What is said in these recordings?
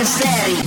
fucking steady.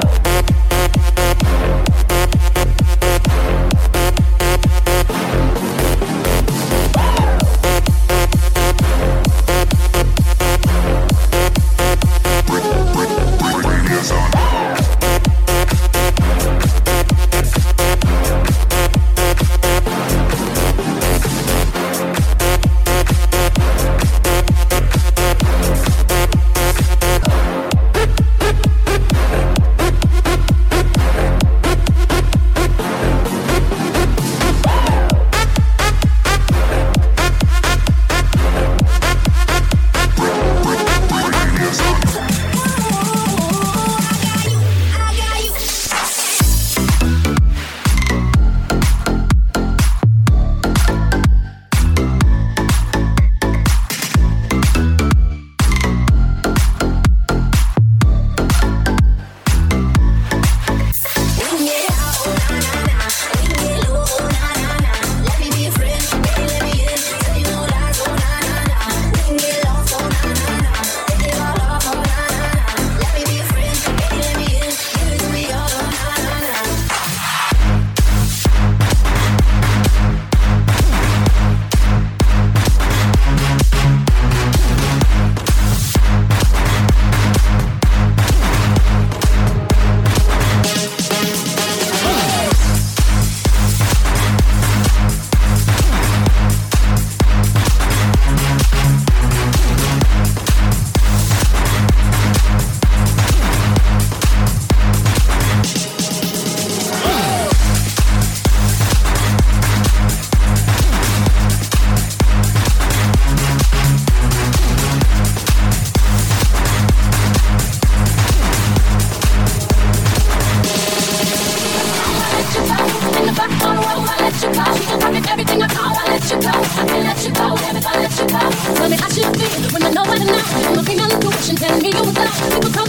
Everything I call, I let you go. I can't let you go, never gonna let you go. Tell me how you feel when I know better now. I'm looking on intuition, telling me you was love. People